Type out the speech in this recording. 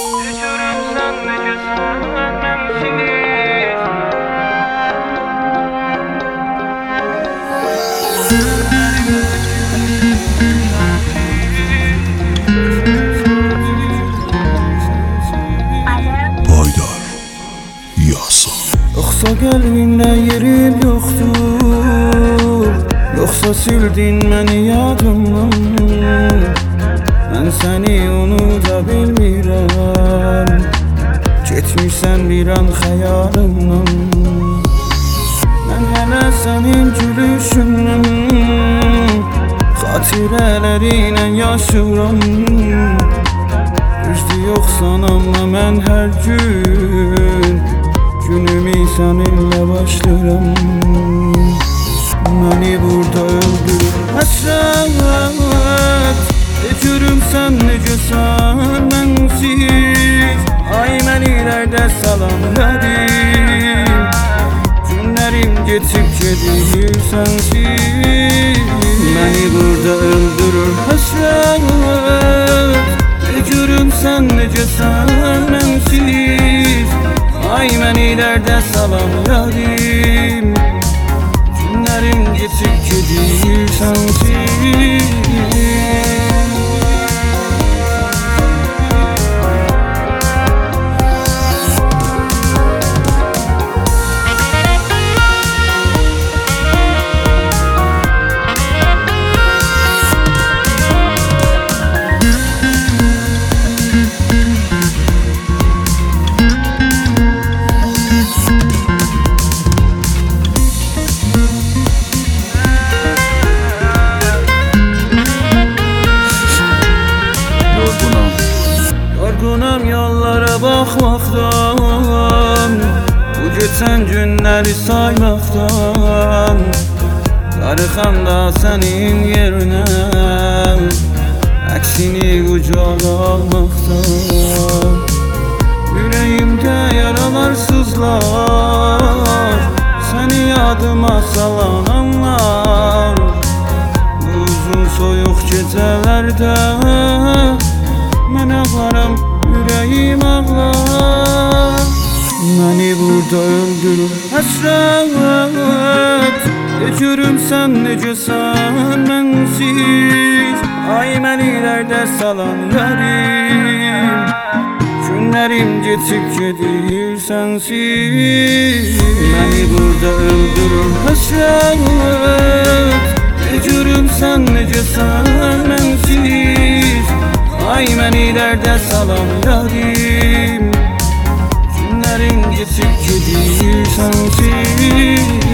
Tükürüm sen necəsən mənimsiz. Haydar Yasa. Yoxsa qəlbində yerim yoxdur, yoxsa sildin məni yadımdan. Mən səni unuda bilmirəm, getmirsən bir an xəyalımdan. Mən hələ sənin gülüşündən, xatirələrinlə yaşıram. Düzdür yoxsan amma mən hər gün günümü səninlə başlayıram. Məni burada öldürür həsrət, tükürüm sən necəsən mənsiz. Ay məni ilərdə salam verim, günlərim geçib gedir sənsiz. Məni burada öldürür həsrət, tükürüm sən necəsən mənsiz. Ay mən ilərdə salam verim, günlərim geçib gedir sənsiz. Yorgunam yollara baxmaqdan, bu geçən günləri saymaqdan. Darıxam da sənin yerinə, əksini qucağa almaqdan. Ürəyimdə yaralar sızlar, səni yadıma salan anlar. Bu uzun soyuq gecələrdə mən ağlaram, ürəyim ağlar. Məni burada öldürür həsrət, tükürüm sən necəsən mənsiz. Ay mən ilərdə salan verim, günlərim geçib gedir sənsiz. Məni burada öldürür həsrət, tükürüm sən necəsən mənsiz. Ay mən ilərdə salam verim, günlərim geçib gedir sənsiz.